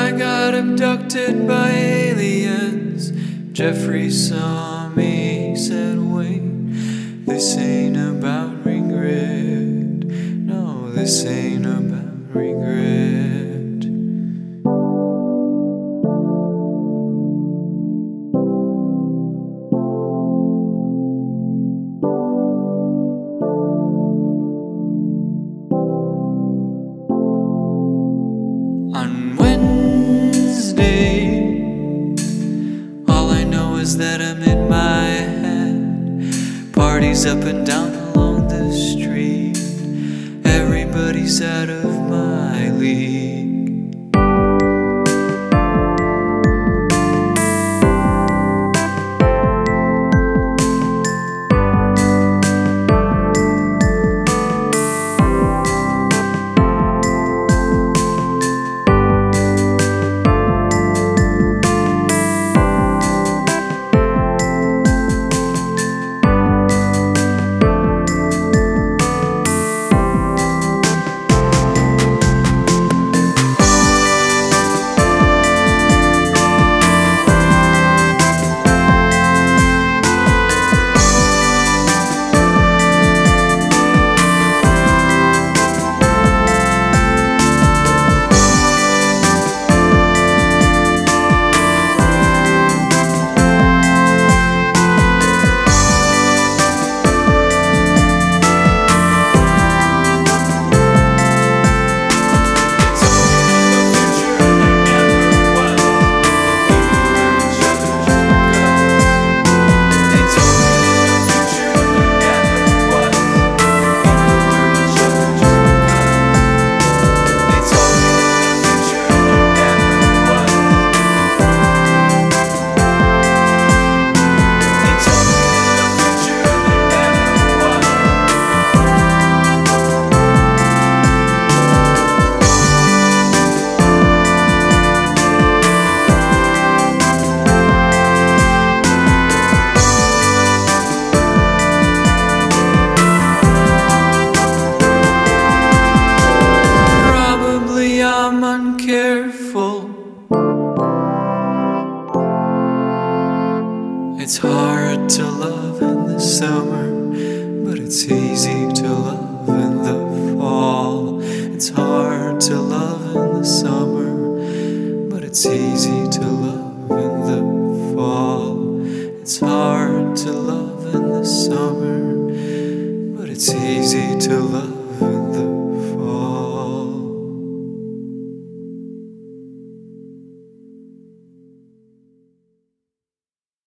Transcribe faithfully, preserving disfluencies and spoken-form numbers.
I got abducted by aliens. Jeffrey saw me, he said, wait, this ain't about regret. No, this ain't about regret. On Wednesday, all I know is that I'm in my head. Parties up and down along the street. Everybody's out of my league. I'm uncareful. It's hard to love in the summer, but it's easy to love in the fall. It's hard to love in the summer, but it's easy to love in the fall. It's hard to love in the summer, but it's easy to love